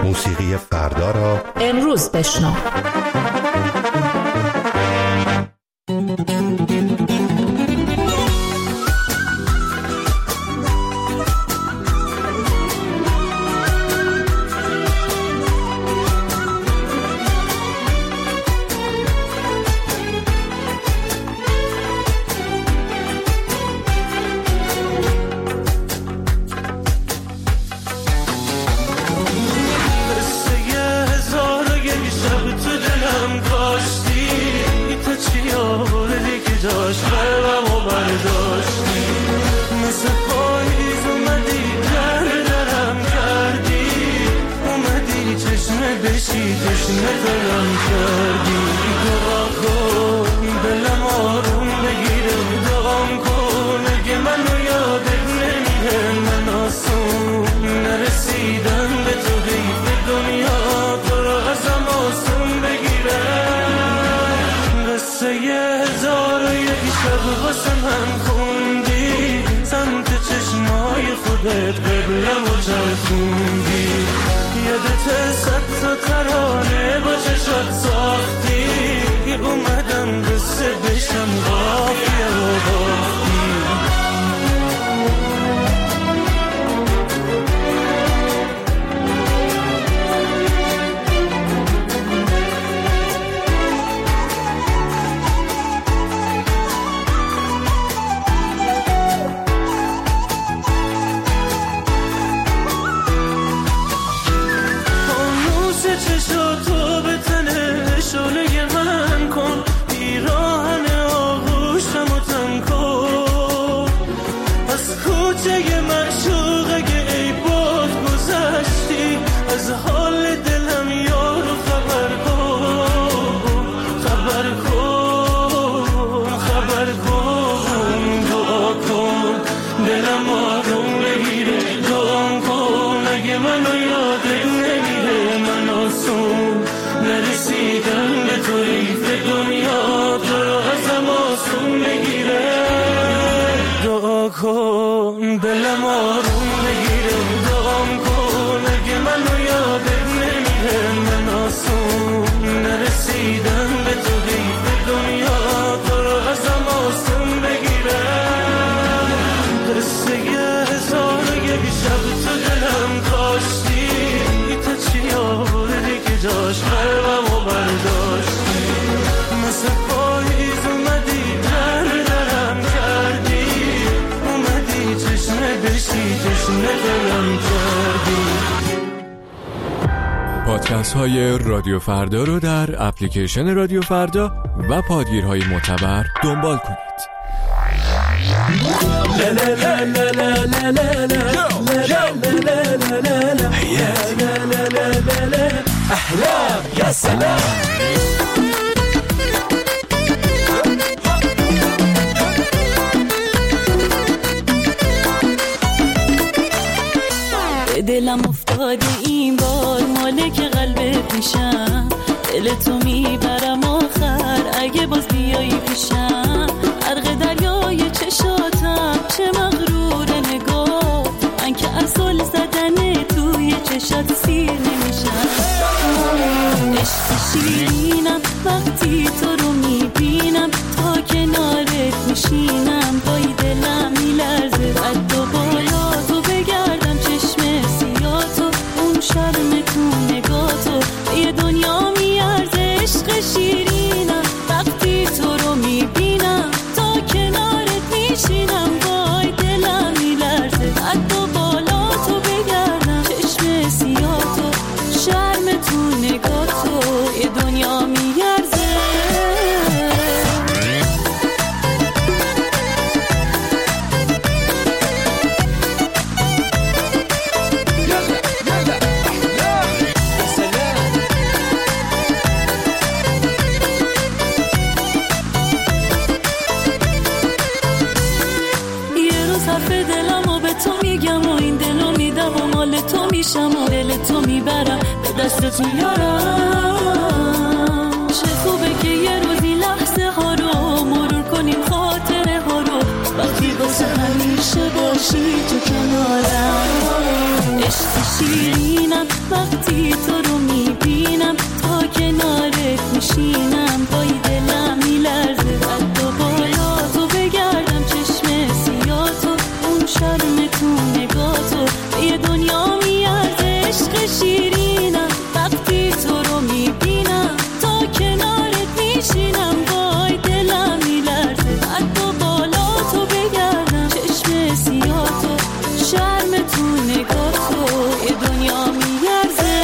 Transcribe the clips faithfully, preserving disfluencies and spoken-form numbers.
موسیقی فردا را امروز بشنو. پادکست های رادیو فردا رو در اپلیکیشن رادیو فردا و پادگیرهای معتبر دنبال کنید. احلام یا سلام. دلم افتاده این بار مالک قلبت میشم، دل تو میبرم آخر اگه باز بیایی پیشم. غرق دریای چشاتم چه مغرور نگاه، من که اصل زدن توی چشات سیر نمیشم. عشق شیرینم وقتی تو رو میبینم، تا کنارت میشینم پای دلم میلرزه. قد و بالا تو بگردم چشم سیاتو، اون شرم تو نگاتو یه دنیا میارزه. عشق شیرینم وقتی تو رو میبینم، تا کنارت میشینم پای دلم میلرزه. قد و بالا تو بگردم چشم سیاتو، شرم تو نگاتو یه دنیا میارزه. و دل تو میبرم به دستت میارم. چه خوبه که یه روزی لحظه ها رو مرور کنیم، خاطره ها رو، وقتی واسه همیشه باشی تو کنارم. عشق شیرین دلم وقتی تو رو میبینم، تا کنارت میشینم وای دلم میلرزه. قد و بالا تو بگردم چشم سیاتو، اون شرم تو نگاتو، به یه دنیا میارزه عشق شیرینم. وقتی تو رو میبینم تا کنارت میشینم وای دلم میلرزه. قد و بالا تو بگردم چشم سیاتو، شرم تو نگاتو، یه دنیا میارزه.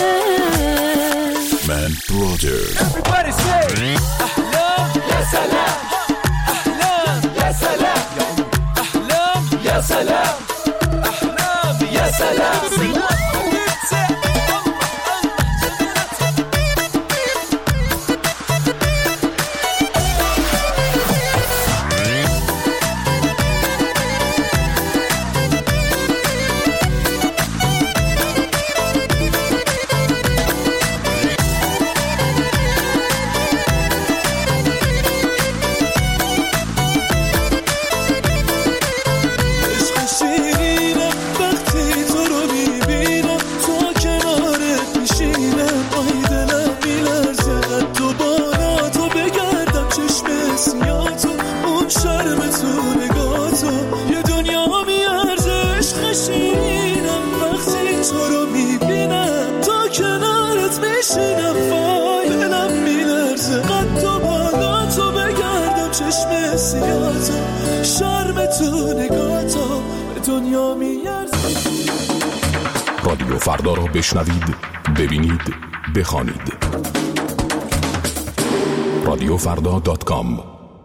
من برادر. Everybody say أحلام يا سلام، أحلام يا سلام، أحلام يا سلام، أحلام يا سلام. رادیو فردا را بشنوید، ببینید، بخوانید. رادیو فردا دات کام.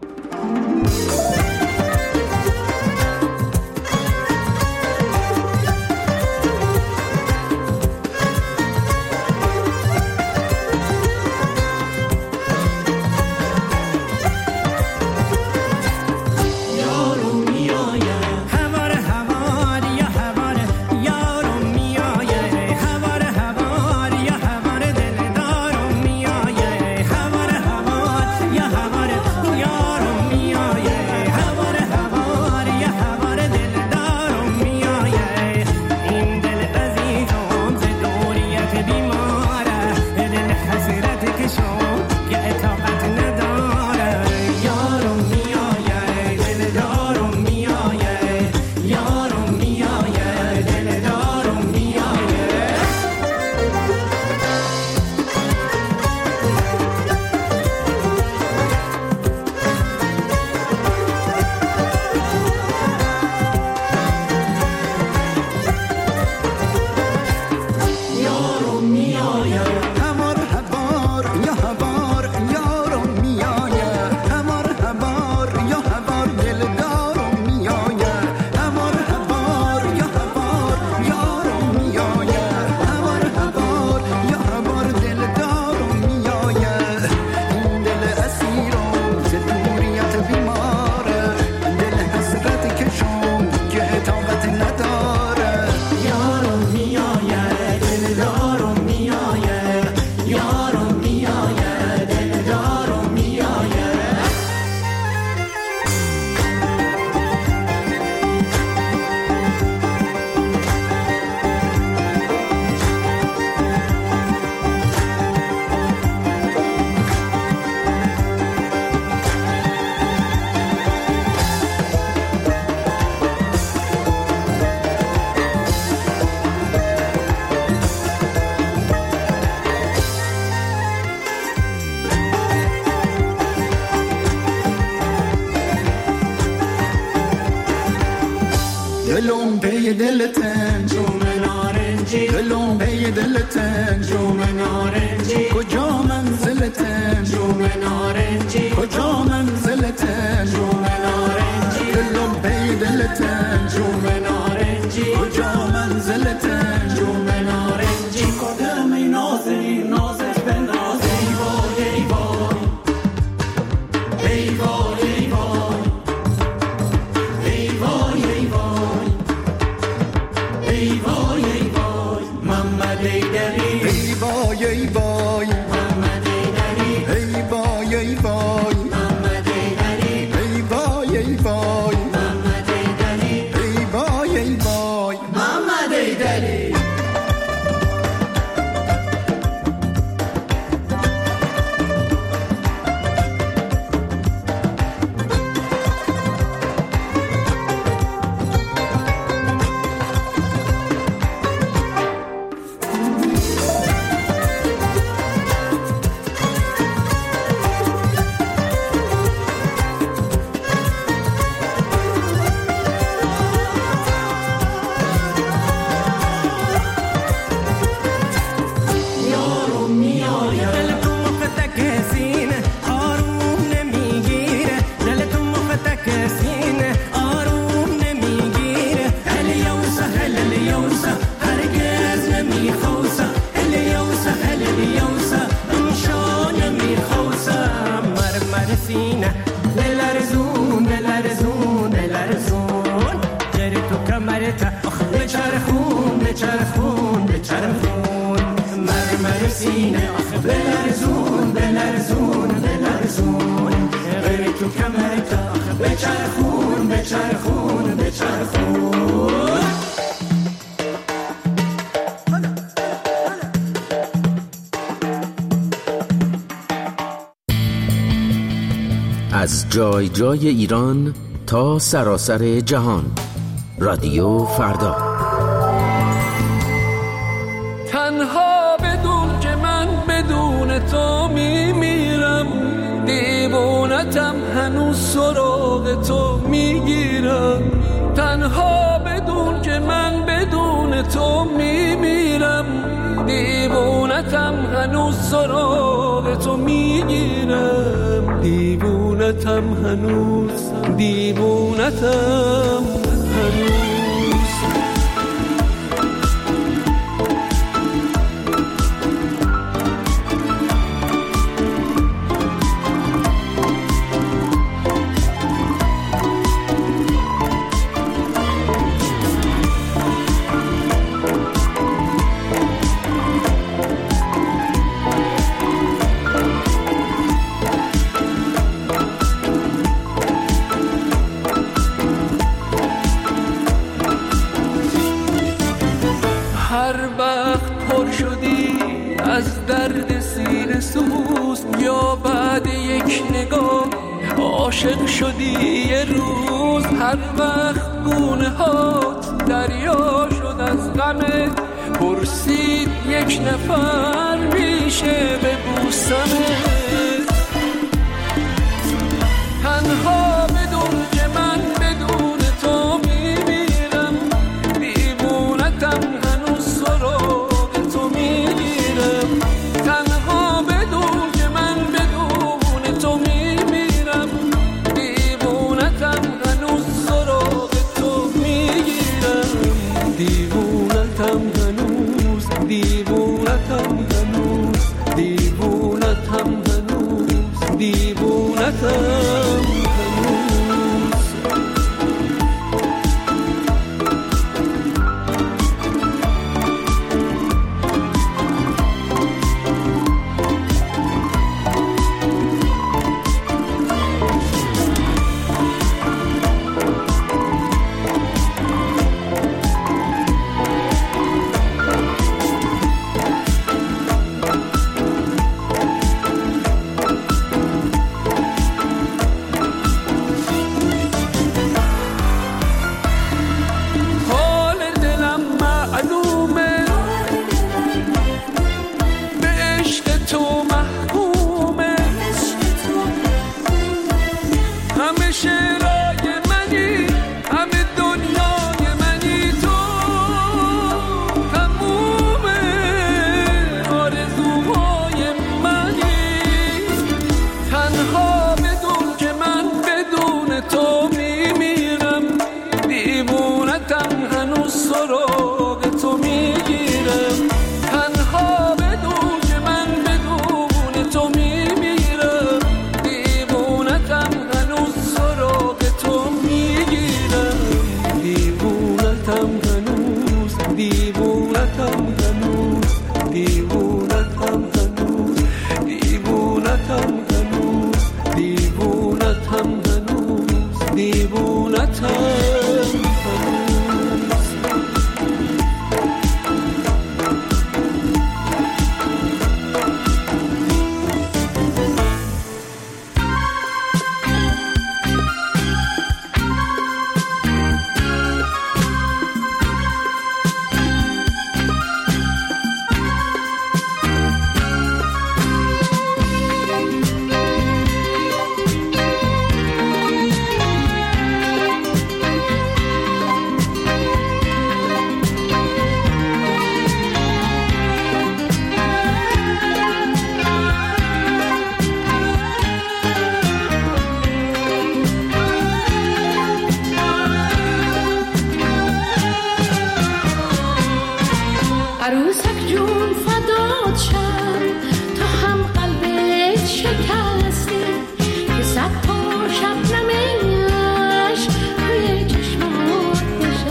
دلم پی دلتن جوم نارنجی، دلم پی دلتن جوم نارنجی، کجا منزلتن جوم نارنجی، کجا منزلتن جوم نارنجی، دلم پی دلتن جوم نارنجی، کجا منزلتن جوم نارنجی، کدام نازی نازت به ناز ای وای ای وای ای وای ای وای ای وای ای وای ای وای محمد ایدری ای وای ای وای محمد ایدری ای وای ای وای محمد ایدری ای وای ای وای محمد ایدری ای وای ای وای محمد ایدری. سینه آخه بلرزون بلرزون بلرزون غیر تو کمرت آخه بچرخون بچرخون بچرخون. از جای جای ایران تا سراسر جهان، رادیو فردا. تنها بدون که من بدون تو میمیرم، دیوونتم هنوز سراغ تو میگیرم. تنها بدون که من بدون تو میمیرم، دیوونتم هنوز سراغ تو میگیرم. دیوونتم هنوز دیوونتم هنوز. از درد سینه سوز یا بعد یک نگاه عاشق شدی یه روز. هر وقت گونه هات دریا شد از غمت، پرسید یک نفر میشه ببوسمت. تنها بدون که من بدون تو میمیرم، دیوونتم هنوز سراغ تو میگیرم. تنها بدون که من بدون تو میمیرم، دیوونتم هنوز سراغ تو میگیرم. دیوونتم هنوز دیوونتم هنوز دیوونتم هنوز دیوونتم هنوز.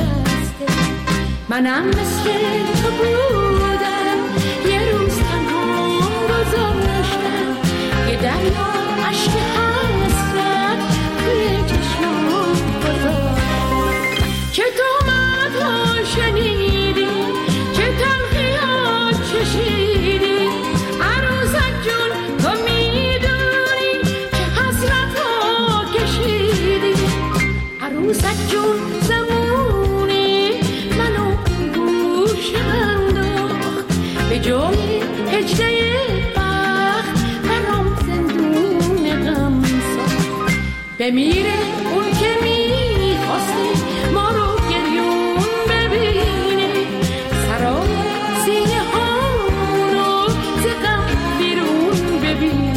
منم مثل تو بودم، یه روز تنها هجله بخت برام زندون غم ساخت. بمیره اون که میخواسته ما رو گریون ببینه، سرای سینه هامونو ز غم بیرون ببینه.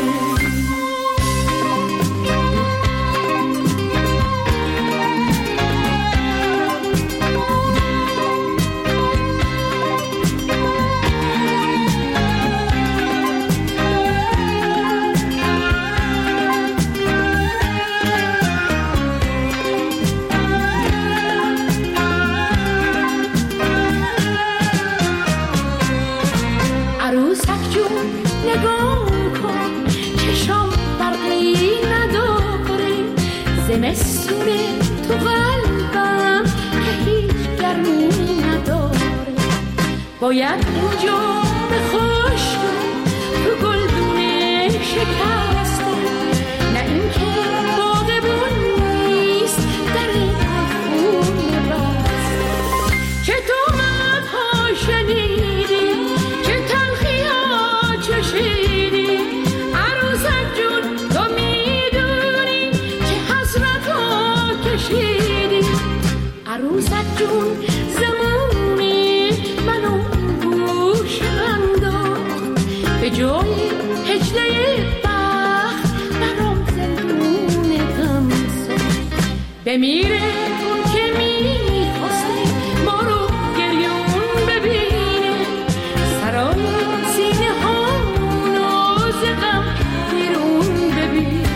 زمستونه تو قلبم که هیچ گرمی نداره، باید اینجا به خشک تو گلدونه شکسته، نه اینکه باغبون نیست در خونه بسته. چه تومت‌ها شنیدی، چه تلخی‌ها چشیدی، عروسک جون تو میدونی چه حسرت‌ها کشیدی. عروسک جون زمانی منو گوش انداخت، به جای هجله بخت برام زندون غم ساخت. بمیره اون که میخواسته ما رو گریون ببینه، سرای سینه هامونو ز غم بیرون ببینه.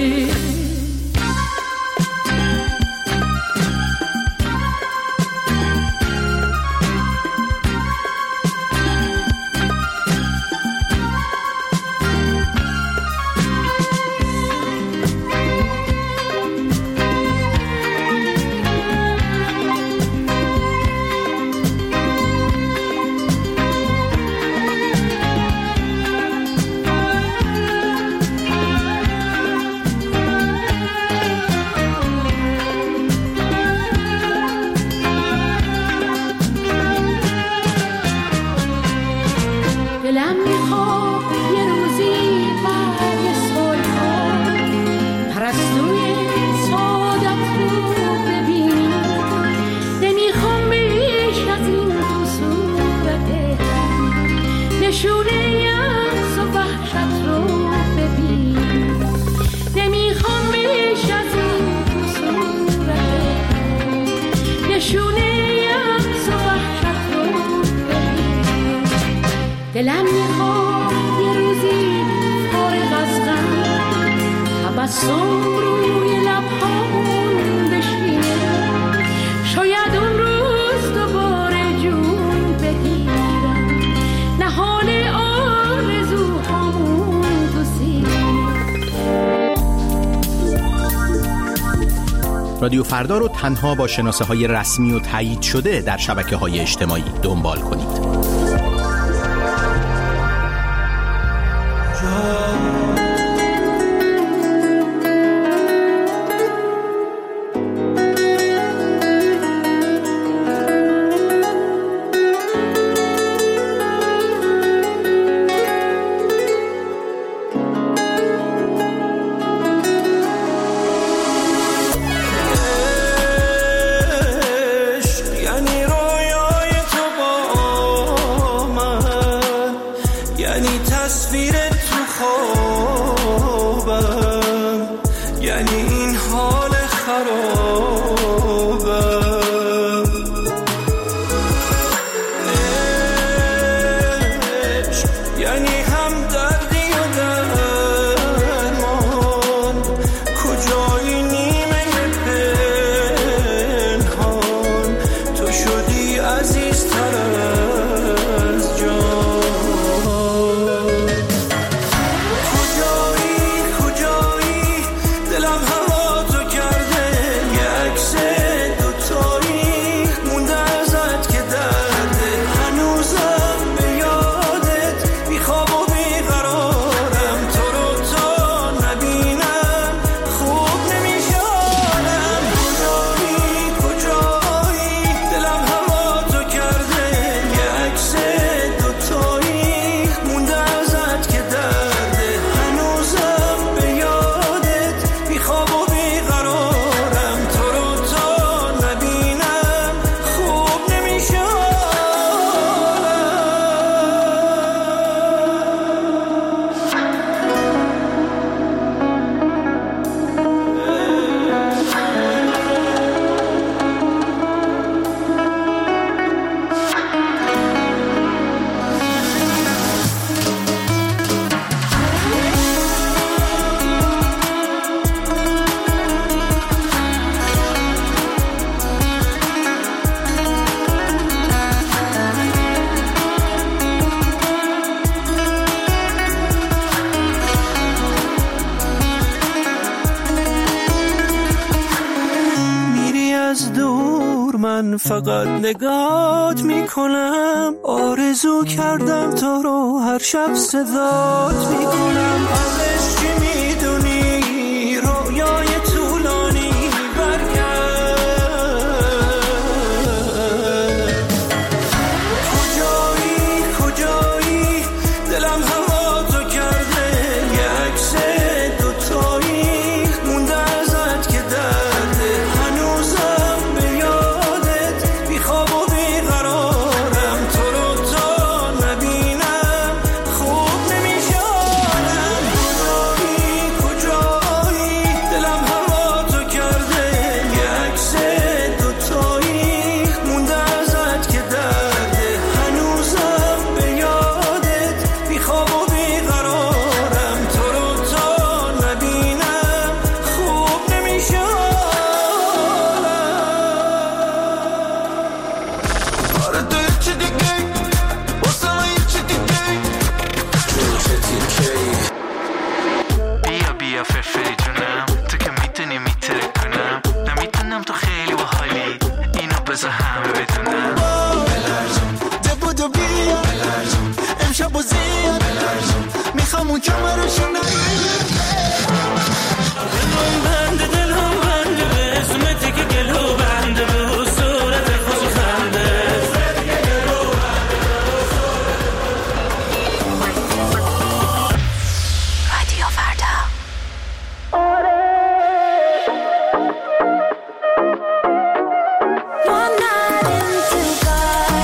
دلم میخواد یه روزی برای سلطان پرستوی سعادت رو ببینم، نمیخوام بیش از این تو صورته نشونه یأس و وحشت رو ببینم، نمیخوام بیش از این تو صورته نشونه یأس و وحشت رو ببینم. دلم میخواد یه روزی فارغ از غم تبسم روی لبهامون بشینه، شاید اون روز دوباره جون بگیرم نهال آرزوهامون تو سینه. رادیو فردا رو تنها با شناسه های رسمی و تایید شده در شبکه های اجتماعی دنبال کنید. خواب من فقط نگات میکنم، آرزو کردم تو رو هر شب صدات میکنم. ازش چی میدونی رویای طولانی برگرد، کجایی کجایی دلم هوا تو کرده، یه عکس دوتایی مونده ازت که درده، هنوزم به یادت بی خواب و بی قرارم، تو رو تا نبینم خوب نمیشه آدم. کجایی کجایی دلم هوا تو کرده، یه عکس دوتایی مونده ازت که درده، هنوزم به یادت بی خواب و بی قرارم، تو رو تا نبینم خوب نمیشه آدم. آره تو یه چی دیگه واسه من یه چی دیگه چه تیکه بیا بیا فرفری جونم، تو که میتونی میتره کنم، نمیتونم تو خیلی باحالی اینو بذار همه بدونم. بلرزون دبودو بیا بلرزون امشب و زیاد بلرزون میخوام اون کمرشو نگیر. دلم بنده دلم بنده به اسمتی که گلو بنده به صورت خوش خنده. رادیو فردا. One night in Dubai.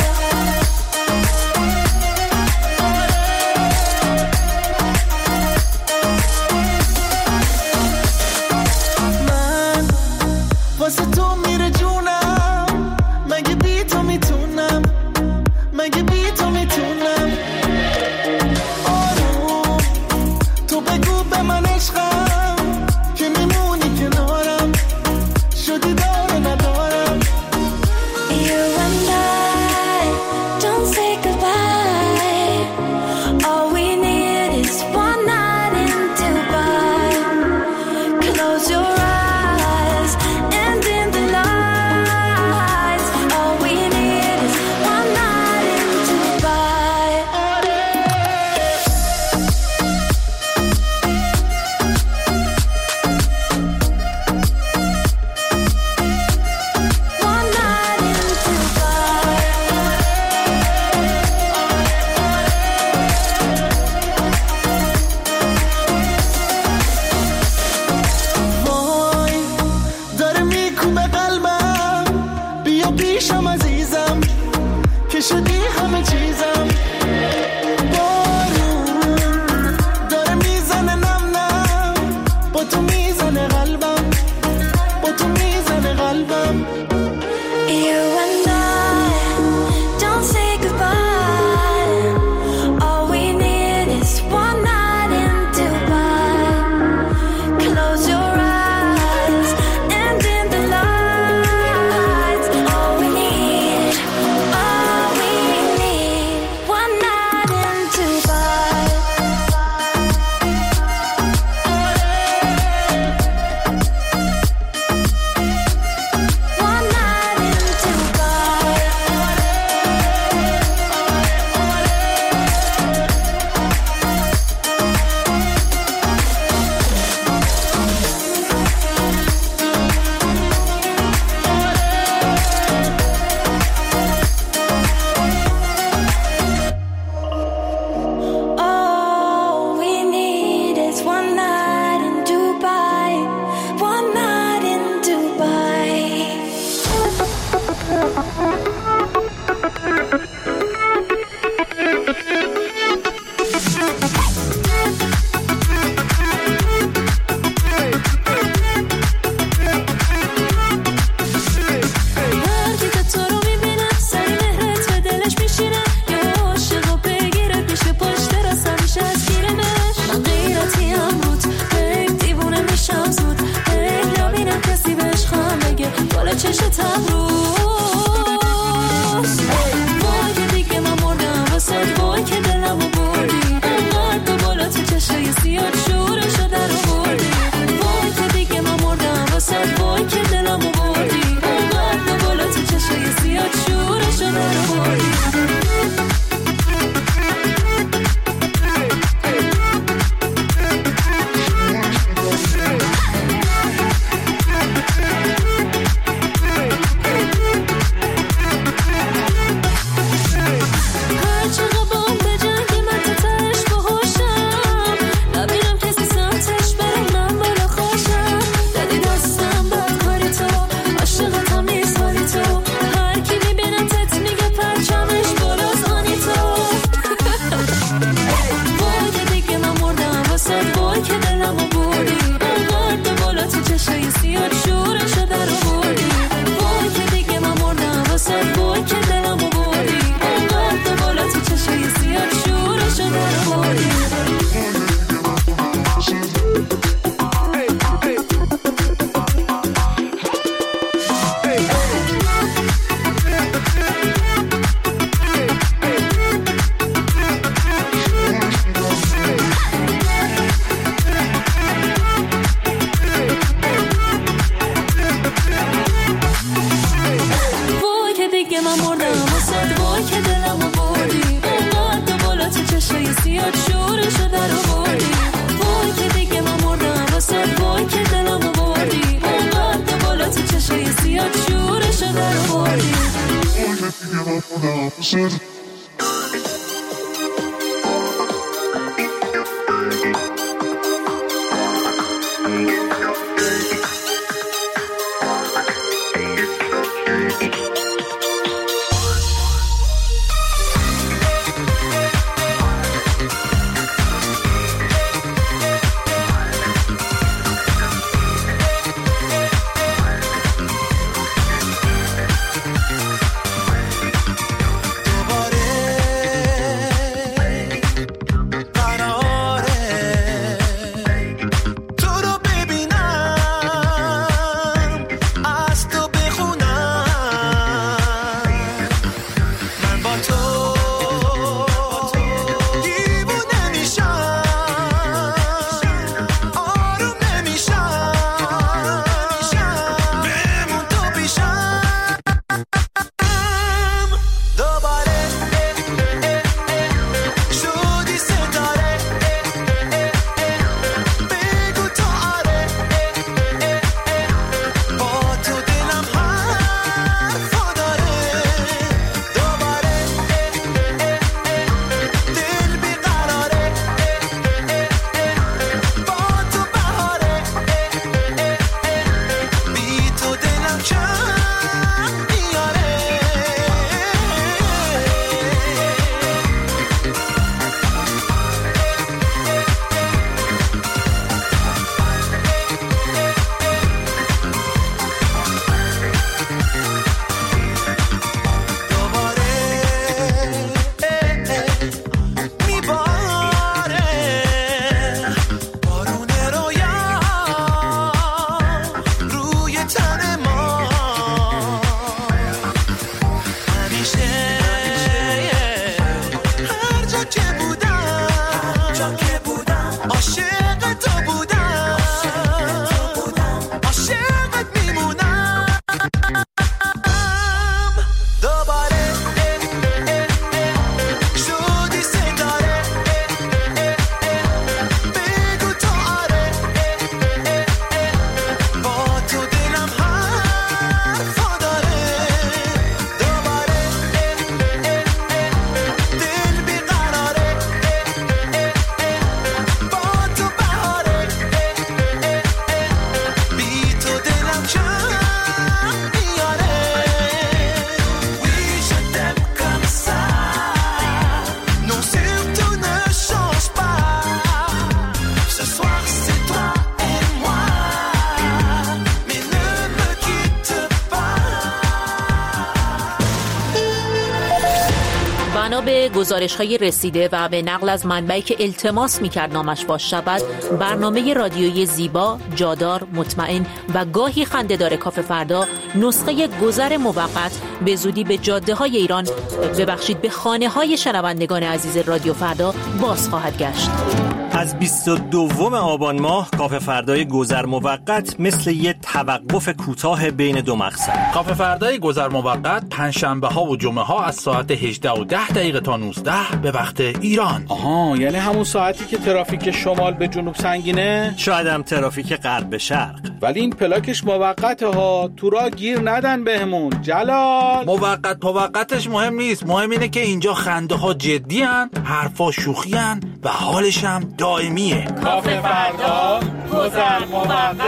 بنا به گزارش‌های رسیده و به نقل از منبعی که التماس می‌کرد نامش فاش شود، برنامه رادیویی زیبا، جادار، مطمئن و گاهی خنده‌دار کافه فردا نسخه گذر موقت به زودی به جاده‌های ایران، ببخشید به خانه‌های شنوندگان عزیز رادیو فردا باز خواهد گشت. از بیست و دوم آبان ماه کافه فردای گذر موقت مثل یه توقف کوتاه بین دو مقصد. کافه فردای گذر موقت پنجشنبه ها و جمعه ها از ساعت هجده و ده دقیقه تا نوزده به وقت ایران. آها، یعنی همون ساعتی که ترافیک شمال به جنوب سنگینه؟ شاید هم ترافیک غرب به شرق. ولی این پلاکش موقته ها، تو راه گیر ندن بهمون. جلال موقت موقتش مهم نیست، مهم اینه که اینجا خنده ها جدی هن، حرفا شوخی هن و حالش هم دائمیه. کافه فردا گذر موقت.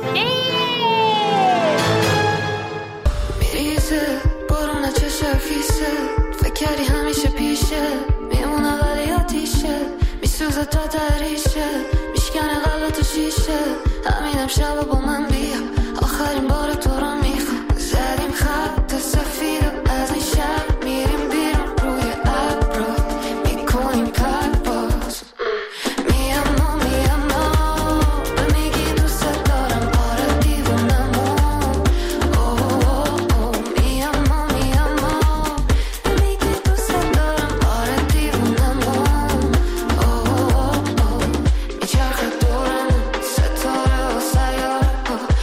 میریزه بارون چشم خیسه، فکر کردی همیشه پیشه، میمونه ولی آتیشه، میسوزه تا تریشه، میشکنه قلب تو شیشه، همینم شب با من بیا، آخرین بار تو رو میخوام، زدیم خط سفید و از این شب میریم بیرون روی ابرا، میکنیم پرواز. Oh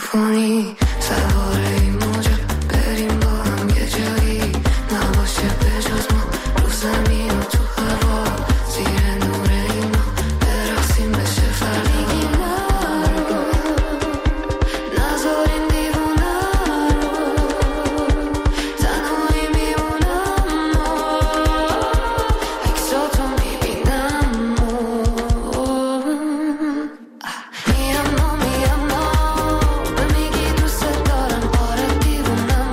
تلفنی سوار این موجا بریم با هم یه جایی نباشه به جز ما رو زمین و تو هوا زیر نور اینا برقصیم بشه فردا میگی نرو نذارین دیوونه رو تنهایی میمونم عکساتو میبینم میام میام به میگی دوست دارم آره دیوونم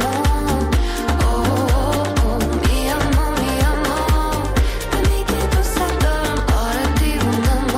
میام میام به میگی دوست دارم آره دیوونم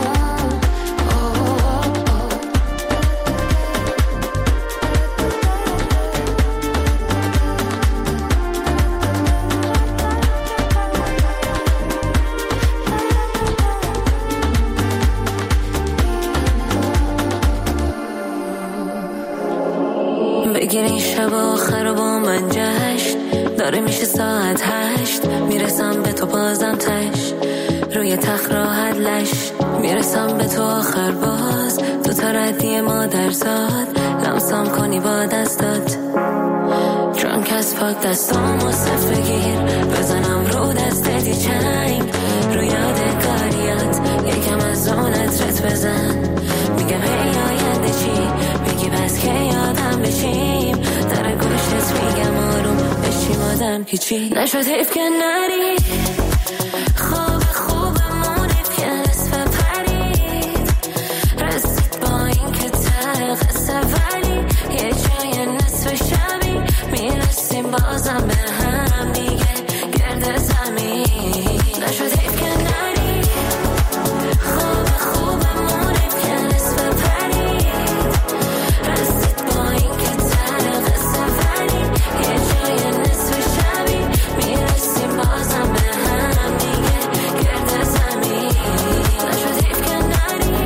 بگیر این شب آخر رو با من جشن داره میشه ساعت هشت میرسم به تو بازم تش روی تخت راحت لش میرسم به تو آخر باز تو تردی مادر زاد لمسم کنی با دستات درانک از پاک دستامو صف بگیر بزنم رو دستتی چنگ رو یادگاریات یکم از اونت رت بزن میگم هی آینده چی میگی بس که یادم بشیم در گوشت میگم آروم بشیم آدم هیچی نشد حیف که نری خواب خوبمون که نصف پرید رسید با این که ته قصه ولی یه جای نصف شبی میرسیم بازم به هم دیگه گرد زمین نشد حیف که نری خواب خوبمون که نصف پرید رسید با این که ته قصه ولی یه جای نصف شبی میرسیم بازم به هم دیگه گرد زمین نشد حیف که نری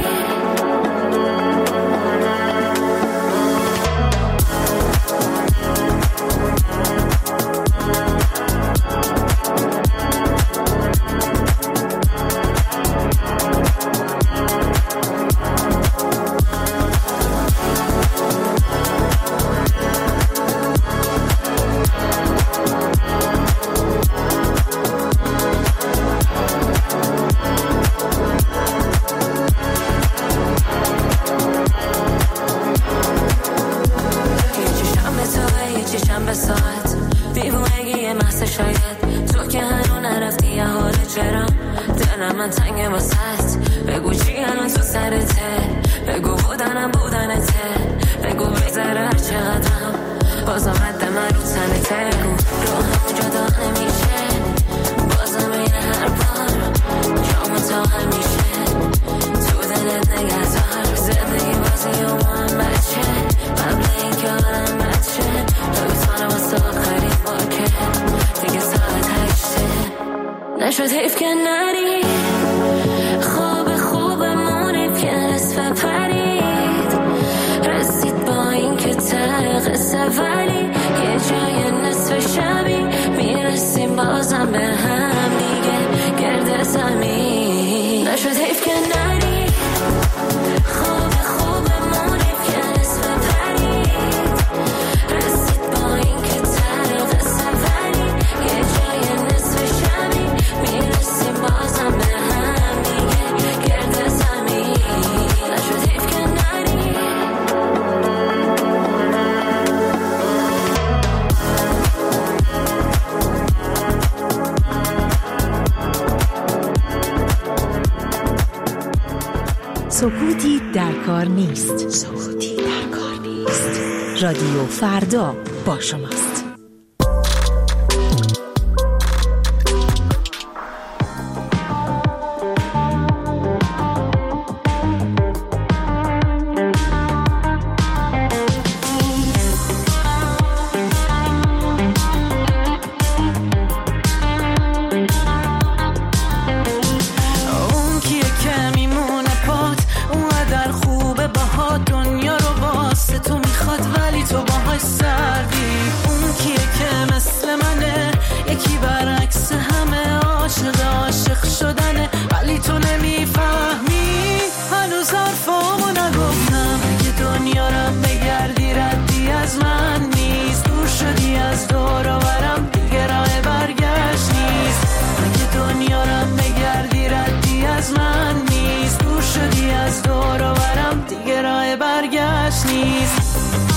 چشم به ساعت دیوونگی محض شاید تو که هنو نرفتی یه حال چرا دلم من تنگ واسط بگو چی الان تو سرته بگو بودنم بودنته بگو بگذره هر چقدرم بازم حد من رو تنته بگو رو همون جدا نمیشه بازم این هر بار جامو تا همیشه تو دلت نگذار زندگی بازی و من بچه قبل این که آدم بچه دویتانه واسه آخرین باکه دیگه ساعت هشته نشد حیف که نری خواب خوبمون که نصف پرید رسید با این که ته قصه ولی یه جای نصف شبی میرسیم بازم به هم دیگه گرد زمین نشد حیف که نری خواب خوبمون که نصف پرید رسید با این که ته قصه ولی یه جای نصف شبی میرسیم بازم به هم دیگه گرد زمین نشد حیف که نری سکوتی در کار نیست. سکوتی در کار نیست. رادیو فردا با شماست. تو میخواد ولی تو باهاش سردی اون از دور و برم دیگه راه برگشت نیست.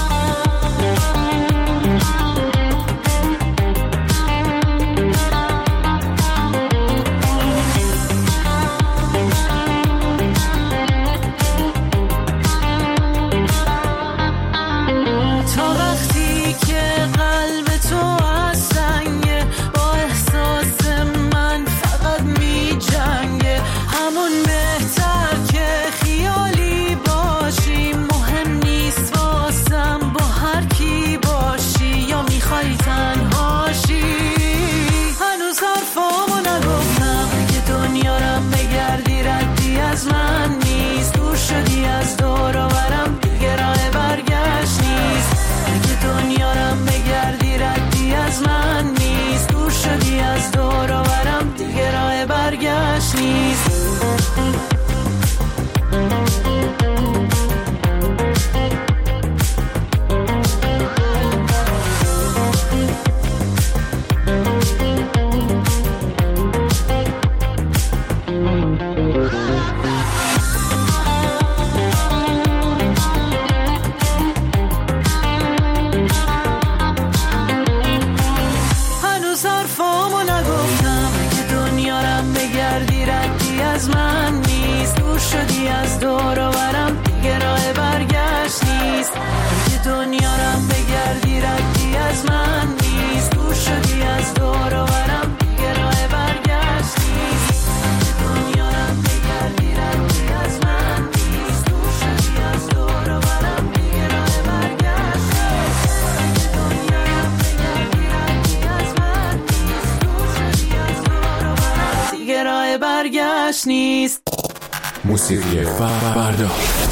نیست. موسیقی فردا.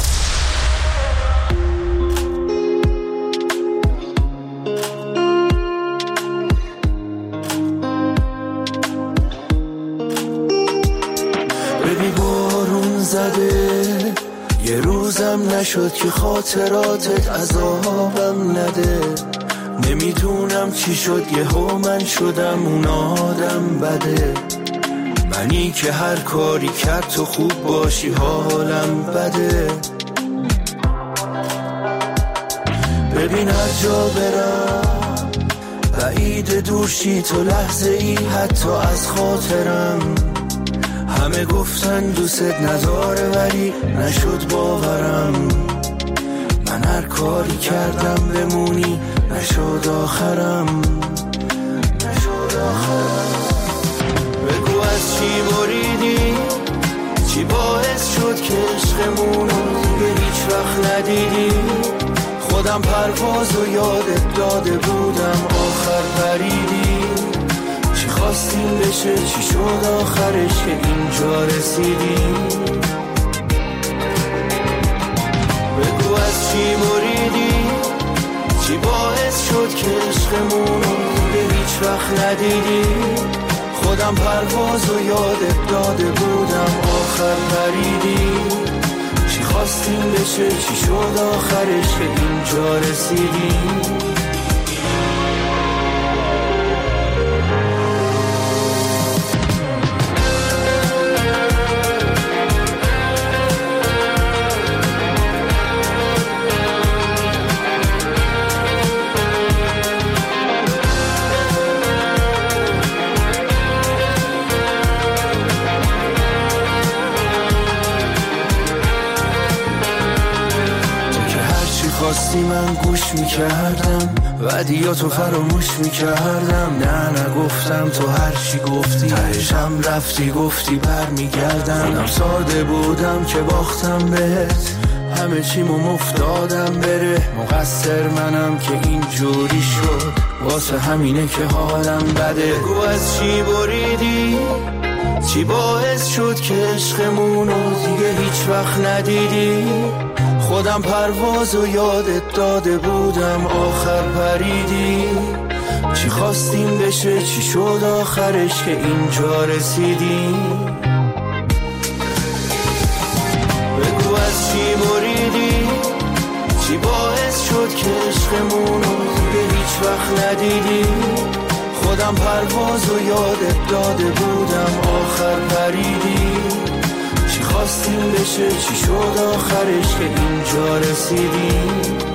ببین بارون زده یه روزم نشد که خاطراتت عذابم نده. نمیدونم چی شد یهو من شدم اون آدم بده. منی که هر کاری کرد تو خوب باشی حالم بده. ببین هر جا برم بعید دورشی تو لحظه ای حتی از خاطرم. همه گفتن دوست نداره ولی نشد باورم. من هر کاری کردم بمونی نشد آخرم. نشد آخرم. بگو از چی بریدی چی باعث شد که عشقمونو دیگه هیچ وقت ندیدی. خودم پرواز و یادت داده بودم آخر پریدی. چی خواستیم بشه چی شد آخرش که اینجا رسیدی. بگو از چی بریدی چی باعث شد که عشقمونو دیگه هیچ وقت ندیدی. خودم پرواز و یادت داده بودم آخر پریدی. چی خواستیم بشه چی شد آخرش که اینجا رسیدی. خواستی من گوش میکردم وعدیاتو فراموش میکردم. نه نگفتم تو هر چی گفتی تهشم رفتی گفتی بر میگردم. خودم ساده بودم که باختم بهت همه چیمو مفتادم بره. مقصر منم که اینجوری شد واسه همینه که حالم بده. بگو از چی بریدی چی باعث شد که عشقمونو دیگه هیچ وقت ندیدی. خودم پرواز و یادت داده بودم آخر پریدی. چی خواستیم بشه چی شد آخرش که اینجا رسیدی. بگو از چی بریدی چی باعث شد که عشقمونو دیگه هیچ وقت ندیدی. خودم پرواز و یادت داده بودم آخر پریدی. میخواستیم بشه چی شد آخرش که اینجا رسیدیم